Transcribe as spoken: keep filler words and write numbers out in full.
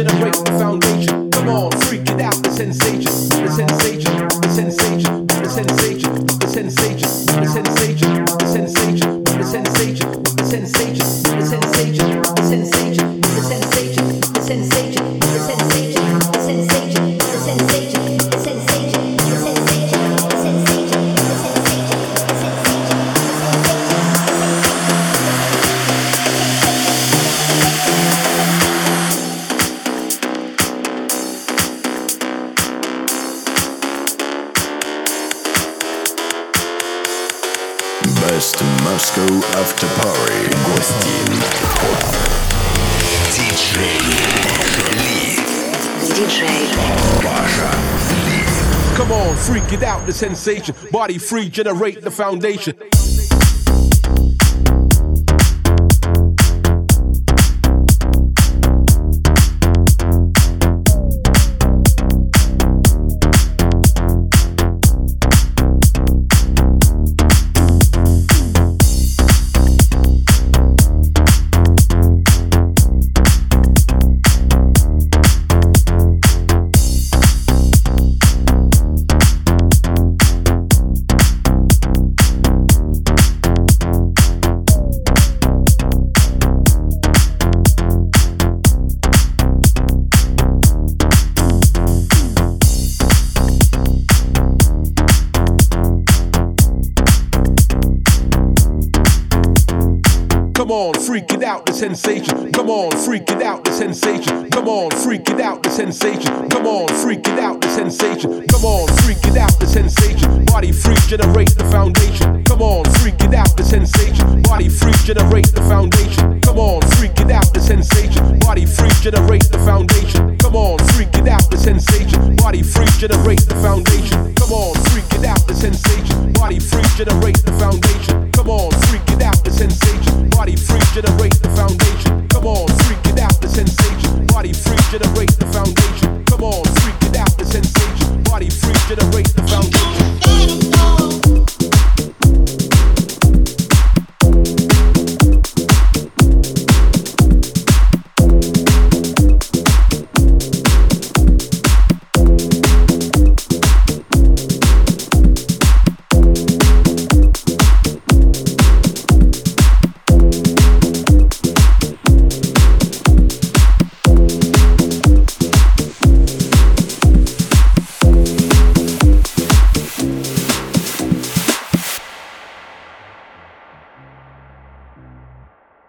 generate the foundation. Come on, freak it out, the sensation, the sensation, the sensation, the sensation, the sensation, the sensation, the sensation, the sensation, the sensation, the sensation, the sensation, the sensation, the sensation, the sensation, the sensation, the sensation, the sensation, the sensation, the sensation, Best Moscow After Party. Гостин. Диджей Ли. Диджей Паша Ли. come on, freak it out, the sensation. Body free, generate the foundation. Come on, freak it out, the sensation. Come on, freak it out, the sensation. Come on, freak it out, the sensation. Come on, freak it out, the sensation. Come on, freak it out, the sensation. Body free, generate the foundation. Come on, freak it out, the sensation. Body free, generate the foundation. Come on, freak it out, the sensation. Body free, generate the foundation. Come on, freak it out, the sensation. Body free, generate the foundation. Come on, freak it out, the sensation. Body free, generate the foundation. Come on, freak it out, the sensation. Body free, generate the foundation. Come on, freak it out, the sensation. Body free, generate the foundation. Come on, freak it out, the sensation. Body free, generate the